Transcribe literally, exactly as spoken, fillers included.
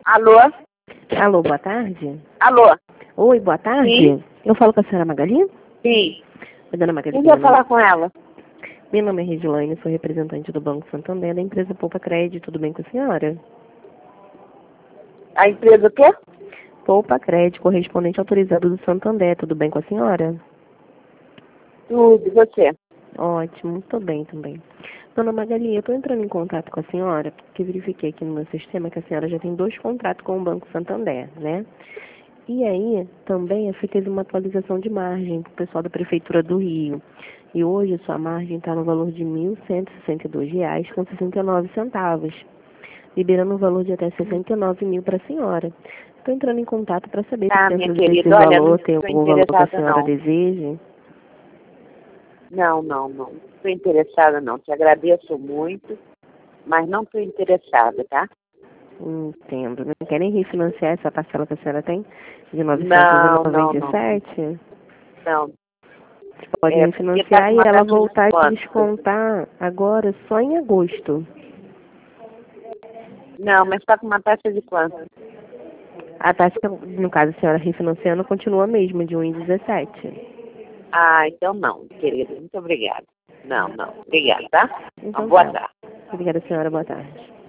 Alô? Alô, boa tarde. Alô? Oi, boa tarde. Sim. Eu falo com a senhora Magali? Sim. Oi, dona Magali. Quem Meu vai nome, falar com ela? meu nome é Regilaine, sou representante do Banco Santander, da empresa Poupa Crédito. Tudo bem com a senhora? A empresa o quê? Poupa Crédito, correspondente autorizado do Santander. Tudo bem com a senhora? Tudo, e você? Ótimo, muito bem também. Dona Magali, eu estou entrando em contato com a senhora, porque verifiquei aqui no meu sistema que a senhora já tem dois contratos com o Banco Santander, né? E aí, também eu fiz uma atualização de margem para o pessoal da Prefeitura do Rio. E hoje a sua margem está no valor de mil cento e sessenta e dois reais com sessenta e nove centavos, liberando um valor de até sessenta e nove mil para a senhora. Estou entrando em contato para saber Tá, se minha dentro desse querida, olha, não valor tem estou algum valor que a interessada senhora não. deseje. Não, não, não. Não estou interessada não. Te agradeço muito, mas não estou interessada, tá? Entendo. Não querem refinanciar essa parcela que a senhora tem de Não, não, novecentos e noventa e não. sete? Não. Você pode É, porque tá refinanciar com e uma ela taxa de voltar a quanto? descontar agora só em agosto. Não, mas está com uma taxa de quanto? A taxa, no caso, a senhora refinanciando, continua a mesma, de um vírgula dezessete. Ah, então não, querida. Muito obrigada. Não, não. Obrigada, tá? Uma Então boa tá. tarde. Obrigada, senhora. Boa tarde.